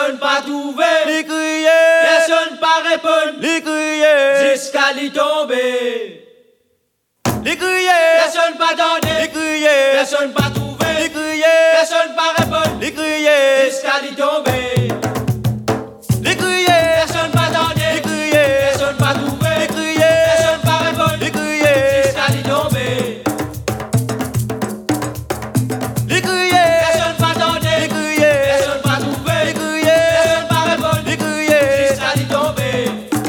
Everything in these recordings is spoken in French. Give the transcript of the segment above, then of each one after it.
personne pas trouvé. Les crier, Personne pas répondre. les crier, Jusqu'à l'y tomber. les crier, Personne pas donné. les crier, Personne pas trouvé. les crier, Personne pas répondre. les crier, Jusqu'à l'y tomber. les crier, Personne pas donné. les crier, Personne pas trouvé. les crier, Personne pas répondre. les crier, Jusqu'à l'y tomber. les crier, Personne pas donné. les crier, Personne pas trouvé. les crier, Personne pas répondre. les crier. Jusqu'à l'y tomber.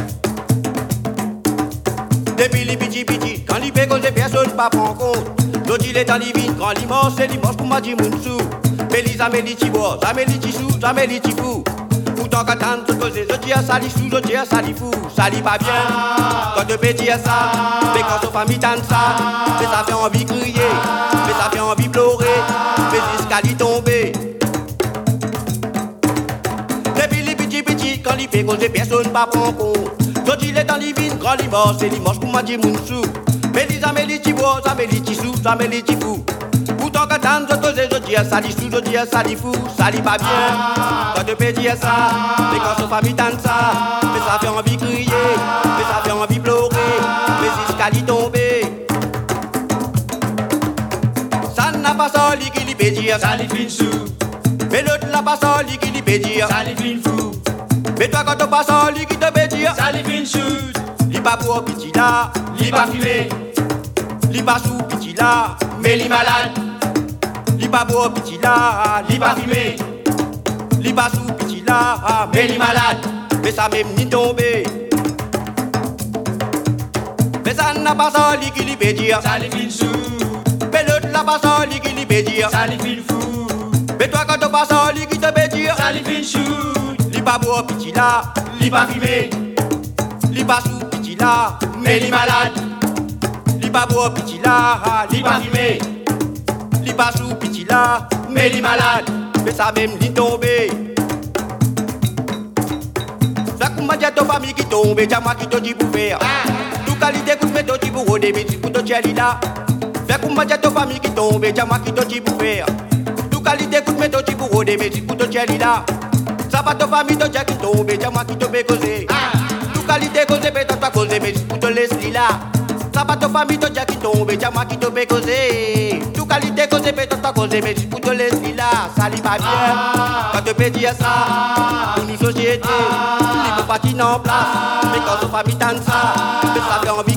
Depuis les petits petits, quand il fait cause personne pas prend compte. L'autre il est dans les vignes, quand l'immense c'est l'immense pour m'a dit Mounsou. Mélisa Méliti bois, Méliti sous, Méliti fou. Pourtant quand t'as tout causé, je dis à sali sous, je dis à sali fou. Sali pas bien, quand te peux dire ça. Mais quand son famille tente ça, mais ça fait envie crier, mais ça fait envie pleurer, mais jusqu'à l'y tomber. Depuis les petits petits, quand il fait cause personne pas prend compte. L'autre il est dans les vignes, quand l'immense c'est l'immense pour m'a dit Mounsou. Mélisa Méliti bois, Méliti sous, Méliti fou. Pourtant quand t'as je cause, je dis à sali sous, je dis à sali fou. Sali pas bien, quand te peux dire ça. Mais quand son famille tente ça, mais ça fait envie crier, mais ça fait envie pleurer, mais jusqu'à l'y tomber. Ça n'a pas soli qui l'y peut dire, Ça l'y fin sous. mais l'autre n'a pas soli qui l'y peut dire. Ça l'y fin fou. Mais toi quand t'as pas soli qui te peut dire, Ça l'y fin shoot. l'y pas pour petit là, L'y pas fumé. l'y pas sous petit là, Mais l'y malade. l'y pas pour petit là, L'y pas fumé. l'y pas sous petit là, Mais l'y malade. mais ça même ni tombé. Mais ça n'a pas soli qui l'y peut dire, Ça l'y fin shoot. mais l'autre n'a pas soli qui l'y peut dire. Ça l'y fin fou. Mais toi quand t'as pas soli qui te peut dire, Ça l'y fin shoot. l'y pas pour petit là, L'y pas fumé. l'y pas sous petit là, Mais l'y malade. l'y pas pour petit là, L'y pas fumé. l'y pas sous petit là, Mais l'y malade. mais ça même ni tombé. Ça comment dire ta famille qui tombe, t'as moi qui te dit pour faire. Tout qualité que tu te dis pour redémer, pour te tirer là. Fais comment dire ta famille qui tombe, t'as moi qui te dit pour faire. Tout qualité que tu te dis pour redémer, pour te tirer là. Ça va ta famille te dire qui tombe, t'as moi qui te fait causer. Tout qualité que tu peux te causer, mais pour te laisser là. Ça va ta famille te dire qui tombe, t'as moi qui te fait causer. Tout qualité que tu peux te causer, mais pour te laisser là. Ça n'y va bien. Quand tu peux dire ça, pour une société, il faut pas en place. Mais quand ta famille tente ça, mais ça fait envie.